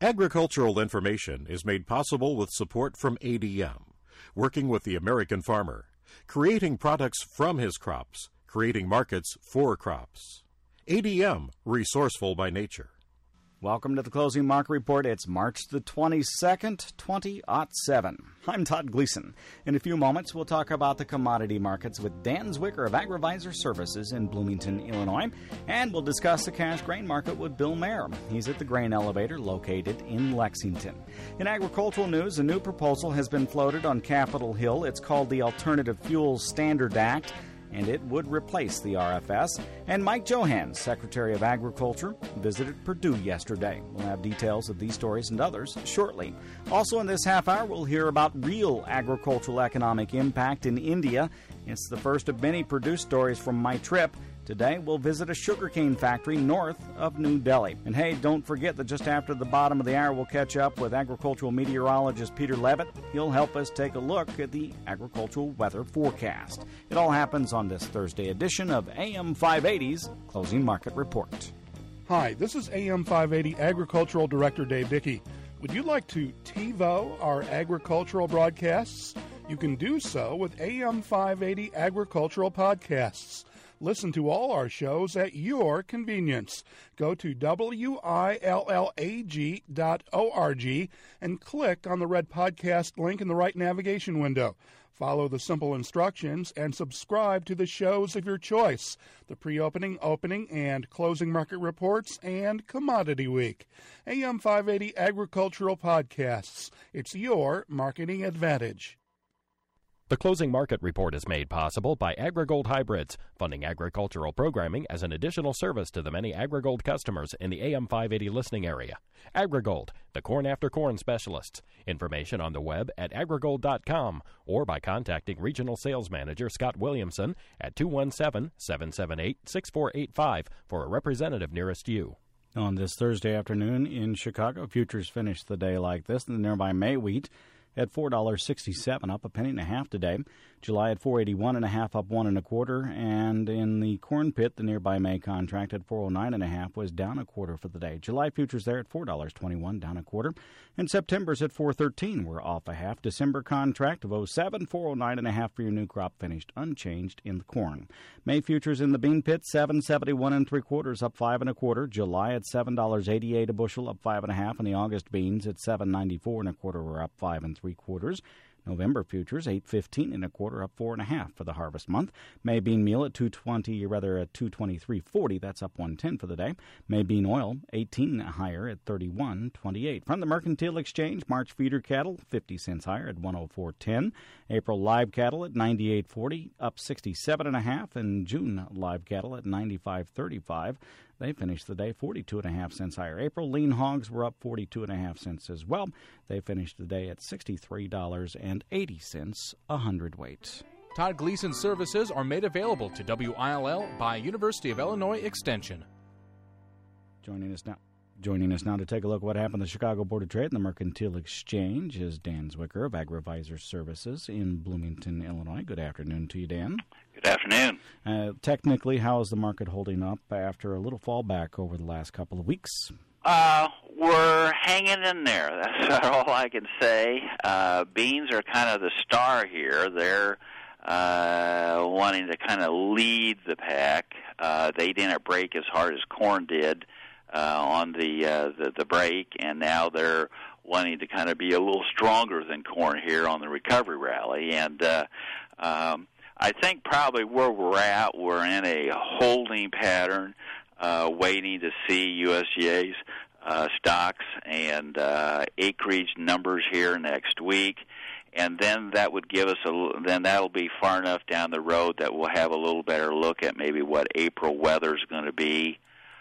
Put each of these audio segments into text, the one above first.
Agricultural information is made possible with support from ADM, working with the American farmer, creating products from his crops, creating markets for crops. ADM, resourceful by nature. Welcome to the Closing Market Report. It's March the 22nd, 2007. I'm Todd Gleason. In a few moments, we'll talk about the commodity markets with Dan Zwicker of AgriVisor Services in Bloomington, Illinois. And we'll discuss the cash grain market with Bill Mayer. He's at the grain elevator located in Lexington. In agricultural news, a new proposal has been floated on Capitol Hill. It's called the Alternative Fuels Standard Act, and it would replace the RFS. And Mike Johanns, Secretary of Agriculture, visited Purdue yesterday. We'll have details of these stories and others shortly. Also in this half hour, we'll hear about real agricultural economic impact in India. It's the first of many Purdue stories from my trip. Today, we'll visit a sugarcane factory north of New Delhi. And hey, don't forget that just after the bottom of the hour, we'll catch up with agricultural meteorologist Peter Levitt. He'll help us take a look at the agricultural weather forecast. It all happens on this Thursday edition of AM 580's Closing Market Report. Hi, this is AM 580 Agricultural Director Dave Dickey. Would you like to TiVo our agricultural broadcasts? You can do so with AM 580 Agricultural Podcasts. Listen to all our shows at your convenience. Go to willag.org and click on the red podcast link in the right navigation window. Follow the simple instructions and subscribe to the shows of your choice: the pre-opening, opening, and closing market reports, and Commodity Week. AM 580 Agricultural Podcasts. It's your marketing advantage. The Closing Market Report is made possible by AgriGold Hybrids, funding agricultural programming as an additional service to the many AgriGold customers in the AM 580 listening area. AgriGold, the corn after corn specialists. Information on the web at agrigold.com or by contacting Regional Sales Manager Scott Williamson at 217-778-6485 for a representative nearest you. On this Thursday afternoon in Chicago, futures finished the day like this. The nearby May wheat at $4.67, up a penny and a half today. July at $4.81.5, up 1 1/4. And in the corn pit, the nearby May contract at $4.09.5 was down 1/4 for the day. July futures there at $4.21, down 1/4. And September's at $4.13, we're off a half. December contract of 07, $4.09.5 for your new crop, finished unchanged in the corn. May futures in the bean pit, $7.71 3/4, up 5 1/4. July at $7.88 a bushel, up 5 1/2. And the August beans at $7.94 1/4, we're up 5 3/4. November futures, $8.15 1/4, up 4 1/2 for the harvest month. May bean meal at $223.40, that's up 1.10 for the day. May bean oil, 18 higher at 31.28. From the Mercantile Exchange, March feeder cattle, 50 cents higher at 104.10. April live cattle at 98.40, up 67 1/2, and June live cattle at 95.35. They finished the day 42 1/2 cents higher. April lean hogs were up 42 1/2 cents as well. They finished the day at $63.80 a hundredweight. Todd Gleason services are made available to WILL by University of Illinois Extension. Joining us now to take a look at what happened at the Chicago Board of Trade and the Mercantile Exchange is Dan Zwicker of AgriVisor Services in Bloomington, Illinois. Good afternoon to you, Dan. Good afternoon. Technically, how is the market holding up after a little fallback over the last couple of weeks? We're hanging in there. That's all I can say. Beans are kind of the star here. They're wanting to kind of lead the pack. They didn't break as hard as corn did on the break, and now they're wanting to kind of be a little stronger than corn here on the recovery rally. And I think probably where we're at, we're in a holding pattern, waiting to see USDA's stocks and acreage numbers here next week. And then that would give us then that'll be far enough down the road that we'll have a little better look at maybe what April weather's going to be.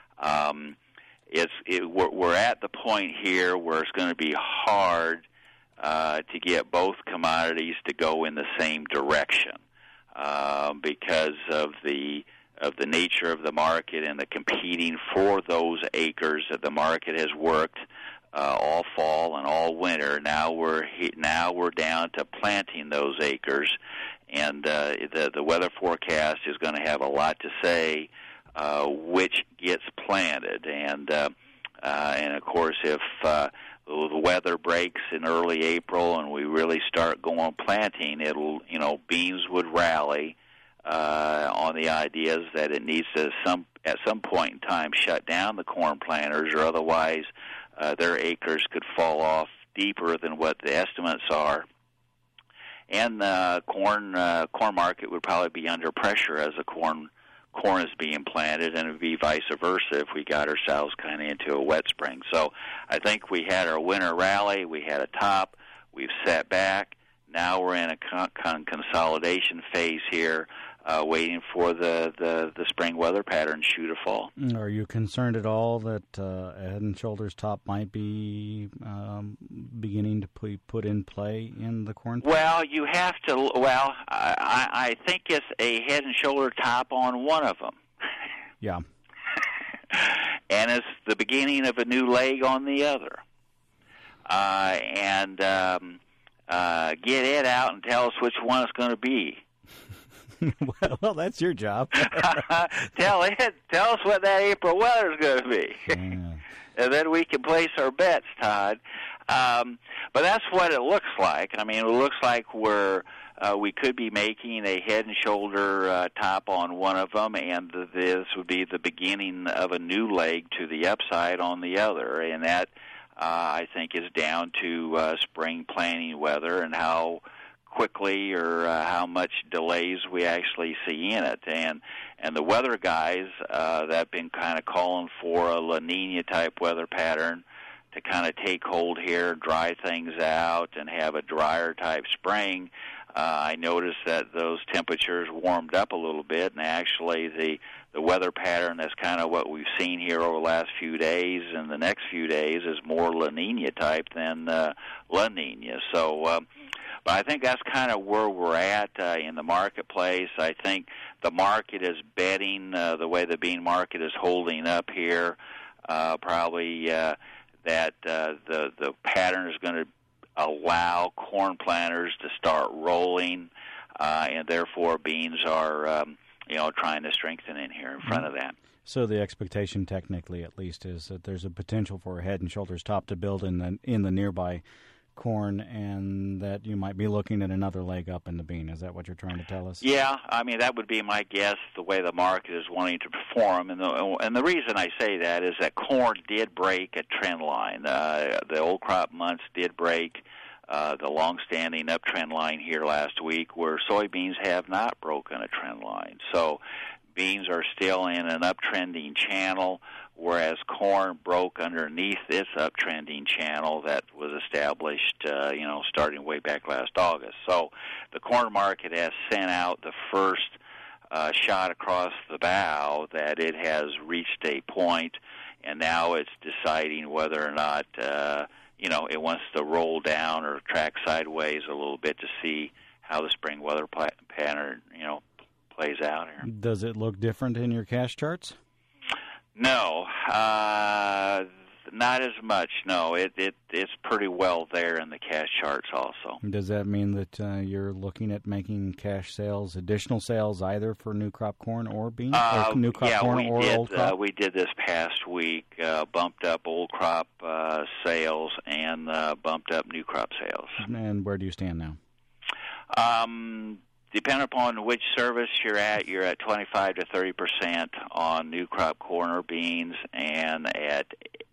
We're at the point here where it's going to be hard to get both commodities to go in the same direction because of the nature of the market and the competing for those acres that the market has worked all fall and all winter. Now we're down to planting those acres, and the weather forecast is going to have a lot to say which gets planted, and of course if the weather breaks in early April and we really start going planting, beans would rally on the ideas that it needs to at some point in time shut down the corn planters, or otherwise their acres could fall off deeper than what the estimates are. And the corn market would probably be under pressure as the corn is being planted, and it would be vice versa if we got ourselves kind of into a wet spring. So I think we had our winter rally, we had a top, we've set back. Now we're in a consolidation phase here, waiting for the spring weather pattern shoe to fall. Are you concerned at all that a Head and Shoulders top might be beginning to be put in play in the corn? Well, you have to. Well, I think it's a Head and Shoulder top on one of them. Yeah. And it's the beginning of a new leg on the other. Get it out and tell us which one it's going to be. Well, that's your job. Tell us what that April weather's going to be. Yeah. And then we can place our bets, Todd. But that's what it looks like. I mean, it looks like we could be making a Head and Shoulder top on one of them, and this would be the beginning of a new leg to the upside on the other. And that, I think, is down to spring planting weather and how quickly or how much delays we actually see in it. And the weather guys that have been kind of calling for a La Nina type weather pattern to kind of take hold here, dry things out, and have a drier type spring. I noticed that those temperatures warmed up a little bit, and actually the weather pattern that's kind of what we've seen here over the last few days and the next few days is more La Nina type than La Nina. So but I think that's kind of where we're at in the marketplace. I think the market is betting the way the bean market is holding up here, probably that the pattern is going to allow corn planters to start rolling, and therefore beans are trying to strengthen in here in front of that. So the expectation, technically at least, is that there's a potential for a Head and Shoulders top to build in the nearby corn, and that you might be looking at another leg up in the bean. Is that what you're trying to tell us? Yeah, I mean, that would be my guess, the way the market is wanting to perform. And the reason I say that is that corn did break a trend line. The old crop months did break the long-standing uptrend line here last week, where soybeans have not broken a trend line. So beans are still in an uptrending channel, whereas corn broke underneath this uptrending channel that was established, starting way back last August. So the corn market has sent out the first shot across the bow that it has reached a point, and now it's deciding whether or not, it wants to roll down or track sideways a little bit to see how the spring weather pattern, plays out here. Does it look different in your cash charts? No, not as much. No, it's pretty well there in the cash charts also. Does that mean that you're looking at making cash sales, additional sales, either for new crop corn or beans, or new crop corn or old crop? We did this past week, bumped up old crop sales and bumped up new crop sales. And where do you stand now? Depending upon which service you're at 25 to 30% on new crop corn or beans, and at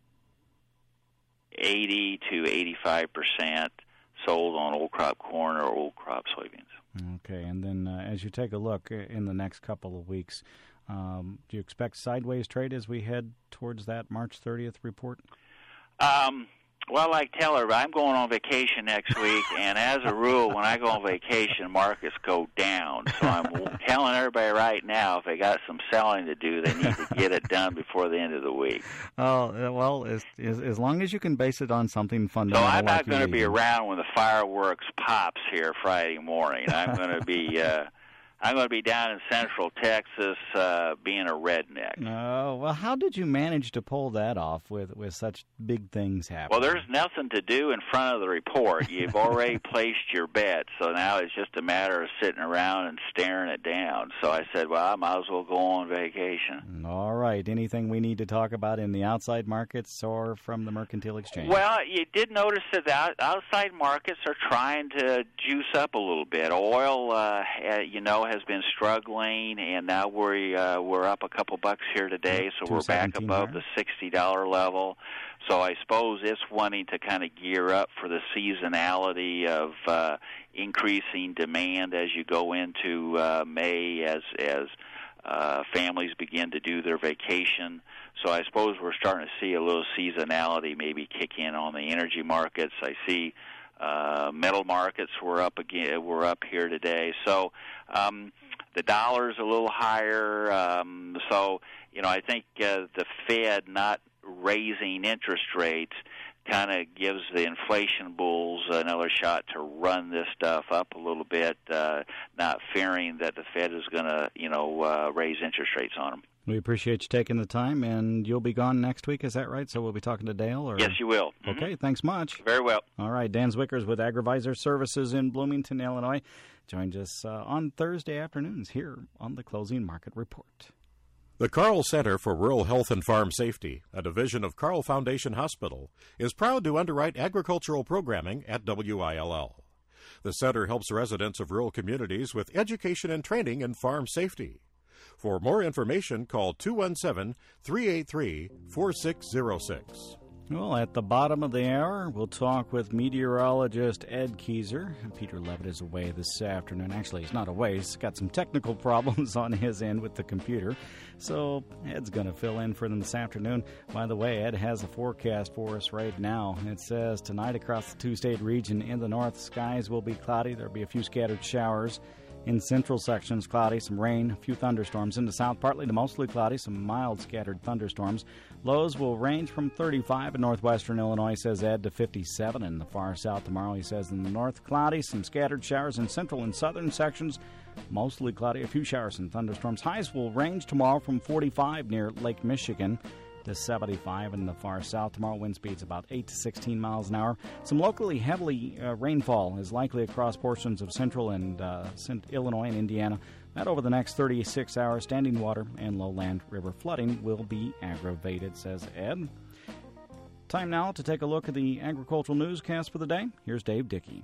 80 to 85% sold on old crop corn or old crop soybeans. Okay, and then as you take a look in the next couple of weeks, do you expect sideways trade as we head towards that March 30th report? Well, like Teller, I'm going on vacation next week, and as a rule, when I go on vacation, markets go down. So I'm telling everybody right now, if they got some selling to do, they need to get it done before the end of the week. Oh, well, as long as you can base it on something fundamental. So I'm not going to be around when the fireworks pops here Friday morning. I'm going to be I'm going to be down in Central Texas being a redneck. Oh, well, how did you manage to pull that off with such big things happening? Well, there's nothing to do in front of the report. You've already placed your bet, so now it's just a matter of sitting around and staring it down. So I said, well, I might as well go on vacation. All right. Anything we need to talk about in the outside markets or from the Mercantile Exchange? Well, you did notice that the outside markets are trying to juice up a little bit. Oil, has been struggling, and now we're up a couple bucks here today, so we're back above the $60 level. So I suppose it's wanting to kind of gear up for the seasonality of increasing demand as you go into May, as families begin to do their vacation. So I suppose we're starting to see a little seasonality maybe kick in on the energy markets. I see metal markets were up again. We're up here today. So the dollar's a little higher. I think the Fed not raising interest rates kind of gives the inflation bulls another shot to run this stuff up a little bit, not fearing that the Fed is going to, raise interest rates on them. We appreciate you taking the time, and you'll be gone next week, is that right? So we'll be talking to Dale? Or... Yes, you will. Okay, thanks much. Very well. All right, Dan Zwickers with AgriVisor Services in Bloomington, Illinois, joins us on Thursday afternoons here on the Closing Market Report. The Carl Center for Rural Health and Farm Safety, a division of Carl Foundation Hospital, is proud to underwrite agricultural programming at WILL. The center helps residents of rural communities with education and training in farm safety. For more information, call 217-383-4606. Well, at the bottom of the hour, we'll talk with meteorologist Ed Keyser. Peter Levitt is away this afternoon. Actually, he's not away. He's got some technical problems on his end with the computer. So Ed's going to fill in for them this afternoon. By the way, Ed has a forecast for us right now. It says tonight across the two-state region in the north, skies will be cloudy. There'll be a few scattered showers. In central sections, cloudy, some rain, a few thunderstorms. In the south, partly to mostly cloudy, some mild scattered thunderstorms. Lows will range from 35 in northwestern Illinois, says Ed, to 57 in the far south tomorrow. He says in the north, cloudy, some scattered showers in central and southern sections. Mostly cloudy, a few showers and thunderstorms. Highs will range tomorrow from 45 near Lake Michigan to 75 in the far south. Tomorrow, wind speeds about 8 to 16 miles an hour. Some locally heavily rainfall is likely across portions of central and Illinois and Indiana. That over the next 36 hours, standing water and lowland river flooding will be aggravated, says Ed. Time now to take a look at the agricultural newscast for the day. Here's Dave Dickey.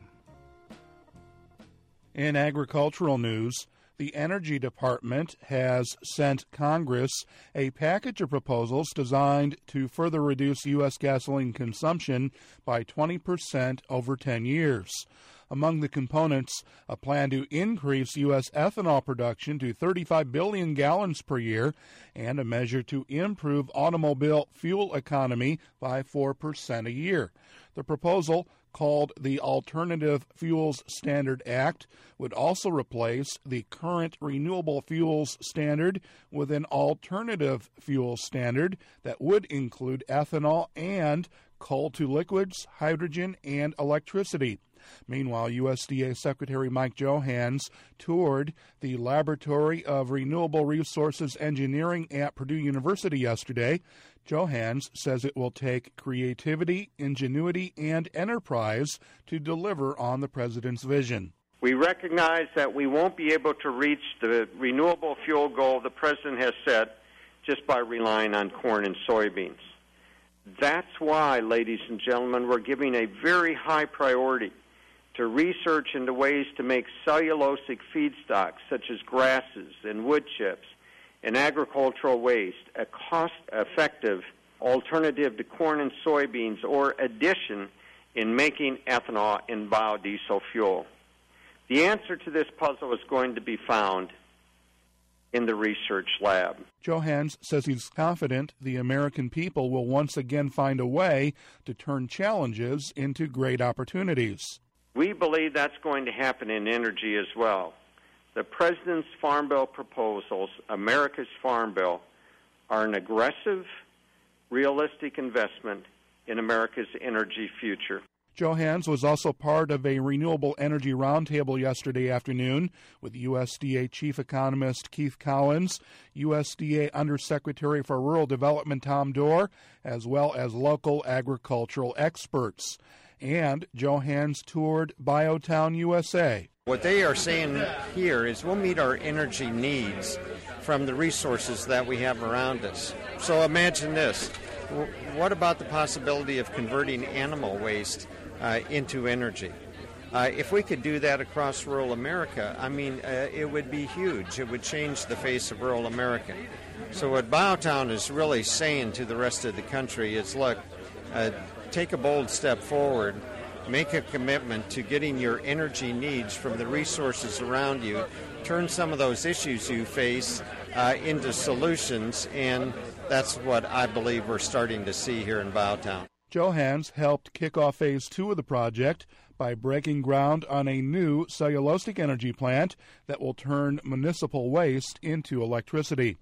In agricultural news, the Energy Department has sent Congress a package of proposals designed to further reduce U.S. gasoline consumption by 20% over 10 years. Among the components, a plan to increase U.S. ethanol production to 35 billion gallons per year and a measure to improve automobile fuel economy by 4% a year. The proposal, called the Alternative Fuels Standard Act, would also replace the current renewable fuels standard with an alternative fuel standard that would include ethanol and coal to liquids, hydrogen, and electricity. Meanwhile, USDA Secretary Mike Johanns toured the Laboratory of Renewable Resources Engineering at Purdue University yesterday. Johanns says it will take creativity, ingenuity, and enterprise to deliver on the president's vision. We recognize that we won't be able to reach the renewable fuel goal the president has set just by relying on corn and soybeans. That's why, ladies and gentlemen, we're giving a very high priority to research into ways to make cellulosic feedstocks such as grasses and wood chips and agricultural waste a cost-effective alternative to corn and soybeans or addition in making ethanol and biodiesel fuel. The answer to this puzzle is going to be found in the research lab. Johanns says he's confident the American people will once again find a way to turn challenges into great opportunities. We believe that's going to happen in energy as well. The President's Farm Bill proposals, America's Farm Bill, are an aggressive, realistic investment in America's energy future. Johans was also part of a renewable energy roundtable yesterday afternoon with USDA Chief Economist Keith Collins, USDA Undersecretary for Rural Development Tom Dorr, as well as local agricultural experts. And Johans toured Biotown USA. What they are saying here is we'll meet our energy needs from the resources that we have around us. So imagine this. What about the possibility of converting animal waste into energy? If we could do that across rural America, it would be huge. It would change the face of rural America. So what Biotown is really saying to the rest of the country is, look, take a bold step forward, make a commitment to getting your energy needs from the resources around you, turn some of those issues you face into solutions, and that's what I believe we're starting to see here in Biotown. Johans helped kick off Phase 2 of the project by breaking ground on a new cellulosic energy plant that will turn municipal waste into electricity.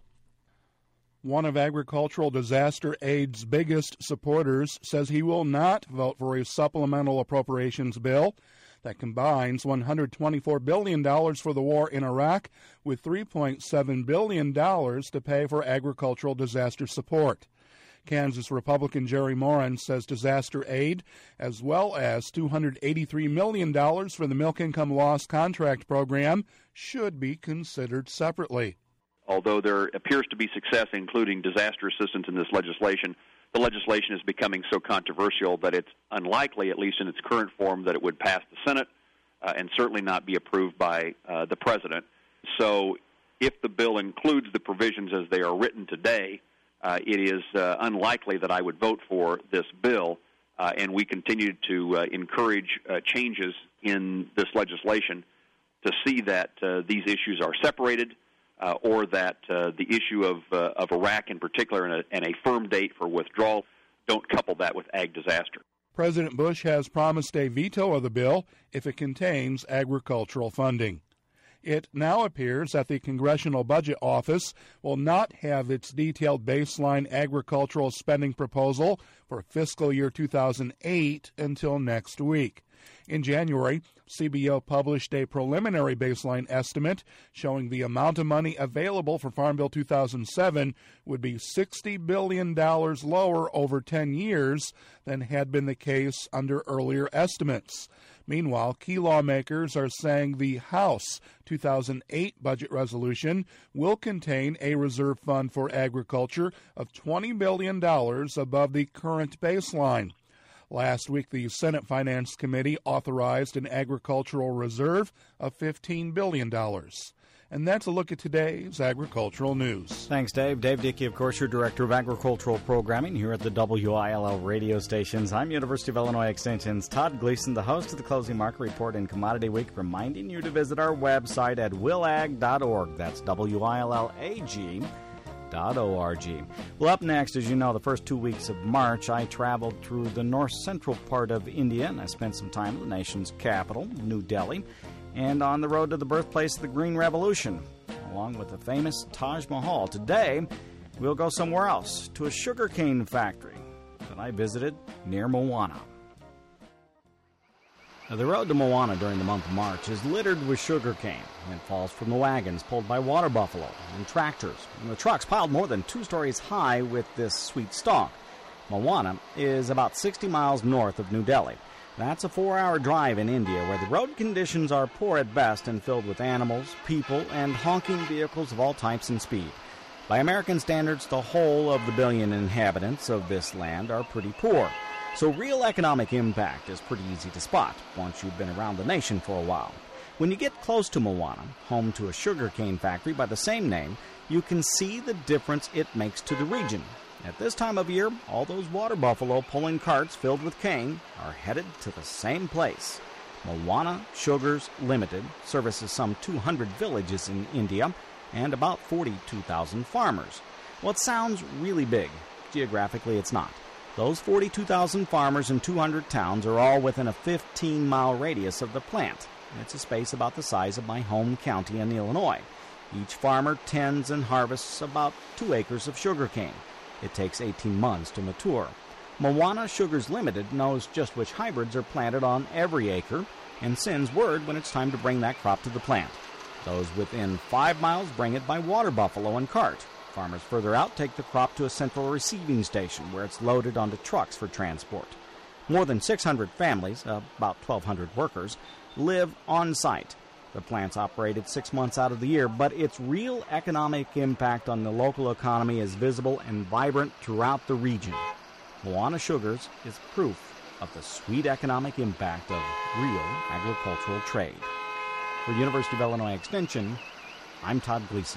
One of Agricultural Disaster Aid's biggest supporters says he will not vote for a supplemental appropriations bill that combines $124 billion for the war in Iraq with $3.7 billion to pay for agricultural disaster support. Kansas Republican Jerry Moran says disaster aid, as well as $283 million for the Milk Income Loss Contract Program, should be considered separately. Although there appears to be success including disaster assistance in this legislation, the legislation is becoming so controversial that it's unlikely, at least in its current form, that it would pass the Senate and certainly not be approved by the President. So if the bill includes the provisions as they are written today, it is unlikely that I would vote for this bill, and we continue to encourage changes in this legislation to see that these issues are separated, or that the issue of Iraq in particular and a firm date for withdrawal don't couple that with ag disaster. President Bush has promised a veto of the bill if it contains agricultural funding. It now appears that the Congressional Budget Office will not have its detailed baseline agricultural spending proposal for fiscal year 2008 until next week. In January, CBO published a preliminary baseline estimate showing the amount of money available for Farm Bill 2007 would be $60 billion lower over 10 years than had been the case under earlier estimates. Meanwhile, key lawmakers are saying the House 2008 budget resolution will contain a reserve fund for agriculture of $20 billion above the current baseline. Last week, the Senate Finance Committee authorized an agricultural reserve of $15 billion. And that's a look at today's agricultural news. Thanks, Dave. Dave Dickey, of course, your Director of Agricultural Programming here at the WILL radio stations. I'm University of Illinois Extension's Todd Gleason, the host of the Closing Market Report and Commodity Week, reminding you to visit our website at willag.org. That's WILLAG.org. Well, up next, as you know, the first 2 weeks of March, I traveled through the north-central part of India, and I spent some time in the nation's capital, New Delhi, and on the road to the birthplace of the Green Revolution, along with the famous Taj Mahal. Today, we'll go somewhere else, to a sugarcane factory that I visited near Moana. Now, the road to Moana during the month of March is littered with sugarcane. It falls from the wagons pulled by water buffalo and tractors, and the trucks piled more than 2 stories high with this sweet stalk. Moana is about 60 miles north of New Delhi. That's a 4-hour drive in India where the road conditions are poor at best and filled with animals, people, and honking vehicles of all types and speed. By American standards, the whole of the billion inhabitants of this land are pretty poor. So real economic impact is pretty easy to spot once you've been around the nation for a while. When you get close to Moana, home to a sugarcane factory by the same name, you can see the difference it makes to the region. At this time of year, all those water buffalo pulling carts filled with cane are headed to the same place. Moana Sugars Limited services some 200 villages in India and about 42,000 farmers. Well, it sounds really big. Geographically, it's not. Those 42,000 farmers and 200 towns are all within a 15-mile radius of the plant. It's a space about the size of my home county in Illinois. Each farmer tends and harvests about 2 acres of sugarcane. It takes 18 months to mature. Moana Sugars Limited knows just which hybrids are planted on every acre and sends word when it's time to bring that crop to the plant. Those within 5 miles bring it by water buffalo and cart. Farmers further out take the crop to a central receiving station where it's loaded onto trucks for transport. More than 600 families, about 1,200 workers, live on site. The plant's operated 6 months out of the year, but its real economic impact on the local economy is visible and vibrant throughout the region. Moana Sugars is proof of the sweet economic impact of real agricultural trade. For University of Illinois Extension, I'm Todd Gleason.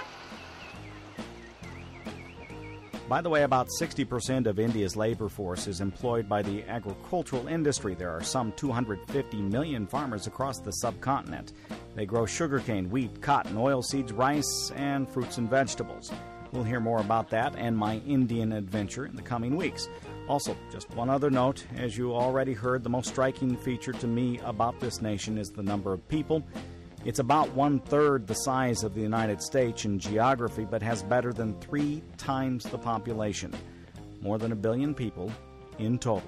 By the way, about 60% of India's labor force is employed by the agricultural industry. There are some 250 million farmers across the subcontinent. They grow sugarcane, wheat, cotton, oilseeds, rice, and fruits and vegetables. We'll hear more about that and my Indian adventure in the coming weeks. Also, just one other note, as you already heard, the most striking feature to me about this nation is the number of people. It's about 1/3 the size of the United States in geography, but has better than 3 times the population. More than 1 billion people in total.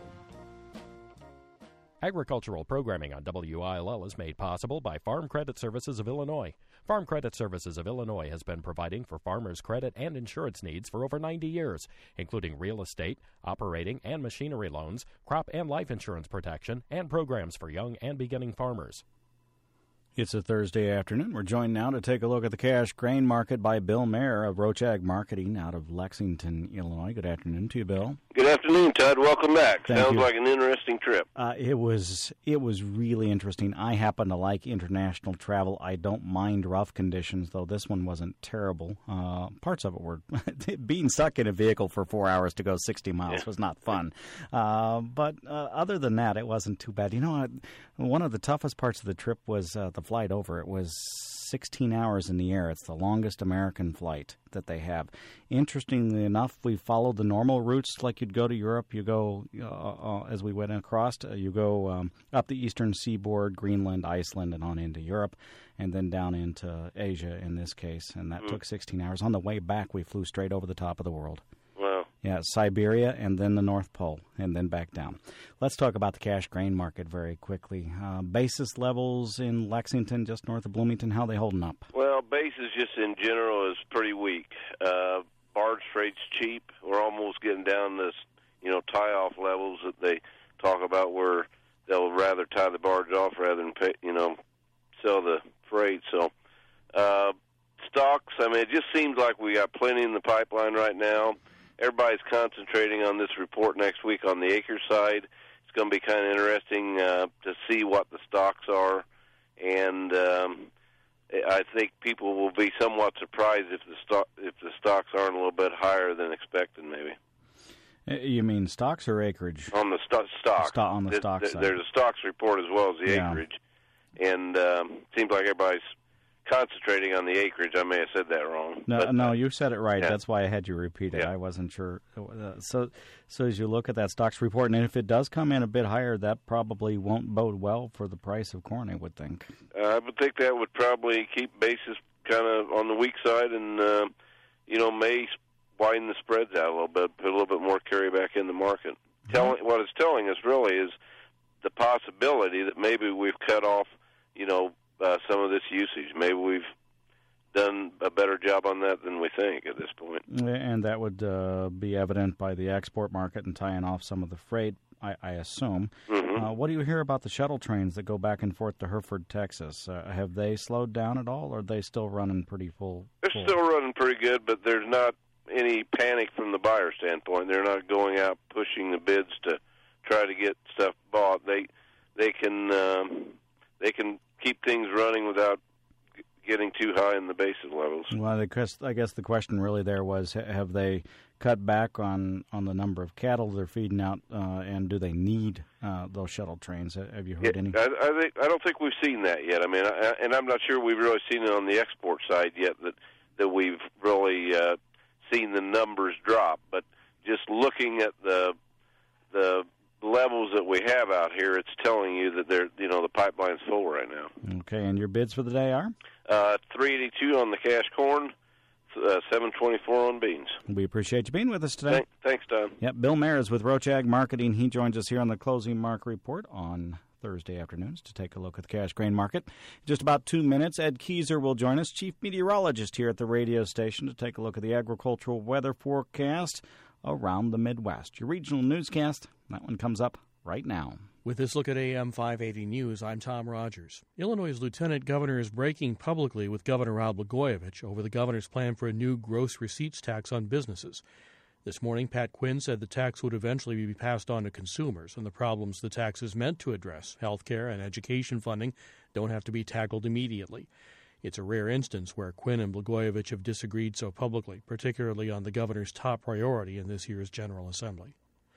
Agricultural programming on WILL is made possible by Farm Credit Services of Illinois. Farm Credit Services of Illinois has been providing for farmers' credit and insurance needs for over 90 years, including real estate, operating and machinery loans, crop and life insurance protection, and programs for young and beginning farmers. It's a Thursday afternoon. We're joined now to take a look at the cash grain market by Bill Mayer of Roach Ag Marketing out of Lexington, Illinois. Good afternoon to you, Bill. Good afternoon, Todd. Welcome back. Thank Sounds you. like an interesting trip. It was really interesting. I happen to like international travel. I don't mind rough conditions, though this one wasn't terrible. Parts of it were being stuck in a vehicle for 4 hours to go 60 miles was not fun. But other than that, it wasn't too bad. You know, one of the toughest parts of the trip was the flight over. It was 16 hours in the air. It's the longest American flight that they have. Interestingly enough, we followed the normal routes like you'd go to Europe. You go, as we went across, you go up the eastern seaboard, Greenland, Iceland, and on into Europe, and then down into Asia in this case. And that took 16 hours. On the way back, we flew straight over the top of the world. Wow. Yeah, Siberia and then the North Pole and then back down. Let's talk about the cash grain market very quickly. Basis levels in Lexington, just north of Bloomington, how are they holding up? Well, basis just in general is pretty weak. Barge freight's cheap. We're almost getting down this, tie-off levels that they talk about where they'll rather tie the barge off rather than pay, sell the freight. So stocks, it just seems like we got plenty in the pipeline right now. Everybody's concentrating on this report next week on the acre side. It's going to be kind of interesting to see what the stocks are, and I think people will be somewhat surprised if the stocks aren't a little bit higher than expected, maybe. You mean stocks or acreage? On the stocks. On the stock side. There's a stocks report as well as the acreage, and it seems like everybody's concentrating on the acreage. I may have said that wrong. No, you said it right. Yeah. That's why I had you repeat it. Yeah. I wasn't sure. So as you look at that stocks report, and if it does come in a bit higher, that probably won't bode well for the price of corn, I would think. I would think that would probably keep basis kind of on the weak side and, may widen the spreads out a little bit, put a little bit more carry back in the market. What it's telling us really is the possibility that maybe we've cut off, some of this usage. Maybe we've done a better job on that than we think at this point. And that would be evident by the export market and tying off some of the freight, I assume. Mm-hmm. What do you hear about the shuttle trains that go back and forth to Hereford, Texas? Have they slowed down at all, or are they still running pretty full? They're still running pretty good, but there's not any panic from the buyer standpoint. They're not going out pushing the bids to try to get stuff bought. They can keep things running without getting too high in the basis levels. Well, I guess the question really there was, have they cut back on the number of cattle they're feeding out, and do they need those shuttle trains? Have you heard any? I don't think we've seen that yet. And I'm not sure we've really seen it on the export side yet that we've really seen the numbers drop. But just looking at the levels that we have out here, it's telling you that the pipeline's full right now. Okay, and your bids for the day are? 382 on the cash corn, 724 on beans. We appreciate you being with us today. Thanks, Don. Yep, Bill Mayer is with Roach Ag Marketing. He joins us here on the Closing Market Report on Thursday afternoons to take a look at the cash grain market. In just about 2 minutes, Ed Keyser will join us, chief meteorologist here at the radio station, to take a look at the agricultural weather forecast around the Midwest. Your regional newscast, that one comes up right now. With this look at AM 580 News, I'm Tom Rogers. Illinois' lieutenant governor is breaking publicly with Governor Rod Blagojevich over the governor's plan for a new gross receipts tax on businesses. This morning, Pat Quinn said the tax would eventually be passed on to consumers, and the problems the tax is meant to address, health care and education funding, don't have to be tackled immediately. It's a rare instance where Quinn and Blagojevich have disagreed so publicly, particularly on the governor's top priority in this year's General Assembly.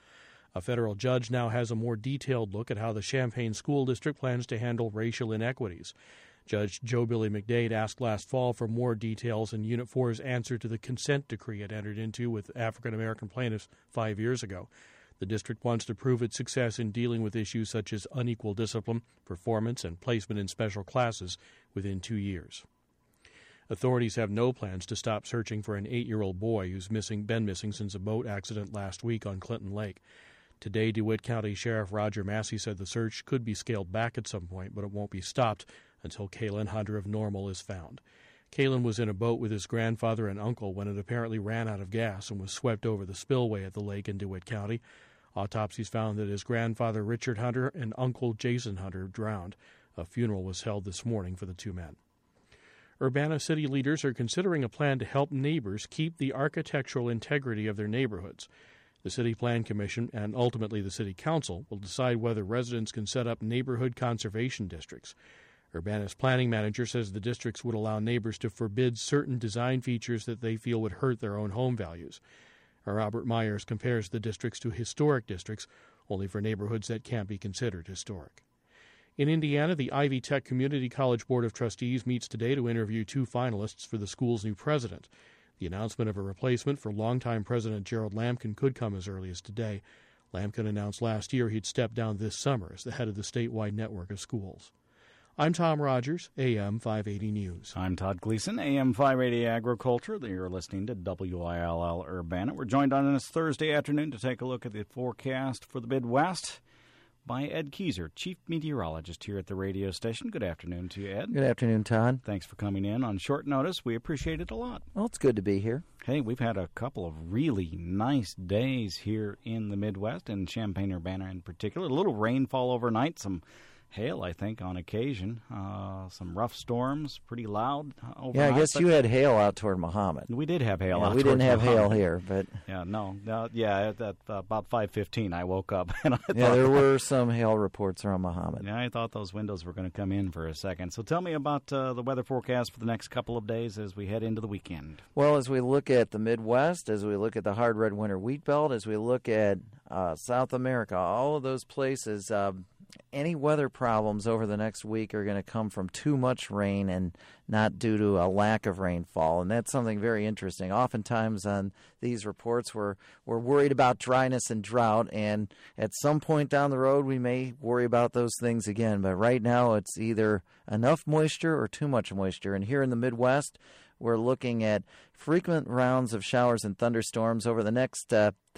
A federal judge now has a more detailed look at how the Champaign School District plans to handle racial inequities. Judge Joe Billy McDade asked last fall for more details in Unit 4's answer to the consent decree it entered into with African-American plaintiffs 5 years ago. The district wants to prove its success in dealing with issues such as unequal discipline, performance, and placement in special classes within 2 years. Authorities have no plans to stop searching for an 8-year-old boy who's been missing since a boat accident last week on Clinton Lake. Today, DeWitt County Sheriff Roger Massey said the search could be scaled back at some point, but it won't be stopped until Kalen Hunter of Normal is found. Kalen was in a boat with his grandfather and uncle when it apparently ran out of gas and was swept over the spillway at the lake in DeWitt County. Autopsies found that his grandfather Richard Hunter and uncle Jason Hunter drowned. A funeral was held this morning for the two men. Urbana city leaders are considering a plan to help neighbors keep the architectural integrity of their neighborhoods. The City Plan Commission and ultimately the City Council will decide whether residents can set up neighborhood conservation districts. Urbana's planning manager says the districts would allow neighbors to forbid certain design features that they feel would hurt their own home values. Robert Myers compares the districts to historic districts, only for neighborhoods that can't be considered historic. In Indiana, the Ivy Tech Community College Board of Trustees meets today to interview 2 finalists for the school's new president. The announcement of a replacement for longtime President Gerald Lampkin could come as early as today. Lampkin announced last year he'd step down this summer as the head of the statewide network of schools. I'm Tom Rogers, AM 580 News. I'm Todd Gleason, AM 580 Agriculture. You're listening to WILL Urbana. We're joined on this Thursday afternoon to take a look at the forecast for the Midwest by Ed Keyser, chief meteorologist here at the radio station. Good afternoon to you, Ed. Good afternoon, Todd. Thanks for coming in on short notice. We appreciate it a lot. Well, it's good to be here. Hey, we've had a couple of really nice days here in the Midwest, and Champaign-Urbana in particular. A little rainfall overnight, some hail, I think, on occasion. Some rough storms, pretty loud overnight. Yeah, I guess you had hail out toward Muhammad. We did have hail out we toward didn't have Muhammad. hail here, but... Yeah, no. At about 5:15, I woke up. And I thought there were some hail reports around Muhammad. Yeah, I thought those windows were going to come in for a second. So tell me about the weather forecast for the next couple of days as we head into the weekend. Well, as we look at the Midwest, as we look at the hard red winter wheat belt, as we look at South America, all of those places... any weather problems over the next week are going to come from too much rain and not due to a lack of rainfall, and that's something very interesting. Oftentimes on these reports we're worried about dryness and drought, and at some point down the road we may worry about those things again, but right now it's either enough moisture or too much moisture. And here in the Midwest, we're looking at frequent rounds of showers and thunderstorms over the next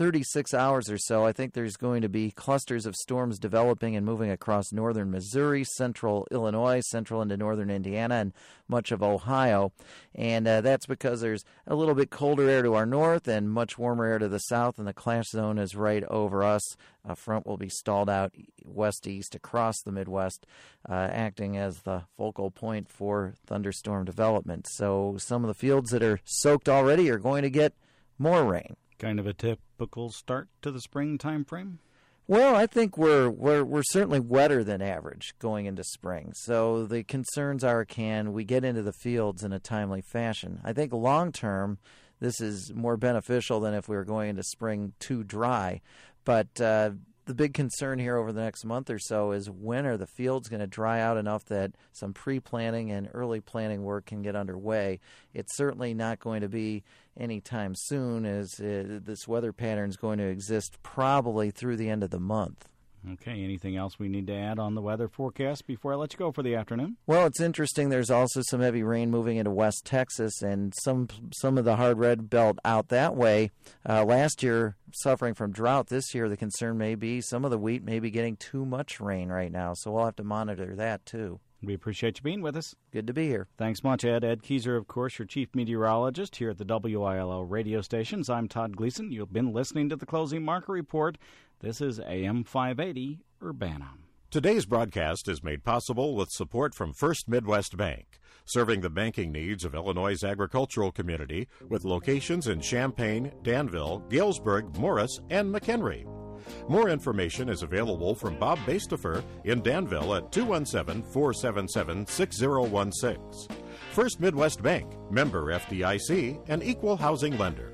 36 hours or so. I think there's going to be clusters of storms developing and moving across northern Missouri, central Illinois, central into northern Indiana, and much of Ohio. And that's because there's a little bit colder air to our north and much warmer air to the south, and the clash zone is right over us. A front will be stalled out west-east across the Midwest, acting as the focal point for thunderstorm development. So some of the fields that are soaked already are going to get more rain. Kind of a typical start to the spring time frame? Well, I think we're certainly wetter than average going into spring. So the concerns are, can we get into the fields in a timely fashion? I think long term, this is more beneficial than if we were going into spring too dry. But the big concern here over the next month or so is, when are the fields going to dry out enough that some pre-planting and early planting work can get underway? It's certainly not going to be anytime soon, as this weather pattern is going to exist probably through the end of the month. Okay, anything else we need to add on the weather forecast before I let you go for the afternoon? Well, it's interesting. There's also some heavy rain moving into West Texas and some of the hard red belt out that way. Last year, suffering from drought. This year, the concern may be some of the wheat may be getting too much rain right now, so we'll have to monitor that too. We appreciate you being with us. Good to be here. Thanks much, Ed. Ed Keyser, of course, your chief meteorologist here at the WILO radio stations. I'm Todd Gleason. You've been listening to the Closing Market Report. This is AM 580 Urbana. Today's broadcast is made possible with support from First Midwest Bank, serving the banking needs of Illinois' agricultural community with locations in Champaign, Danville, Galesburg, Morris, and McHenry. More information is available from Bob Bastefer in Danville at 217-477-6016. First Midwest Bank, member FDIC, and equal housing lender.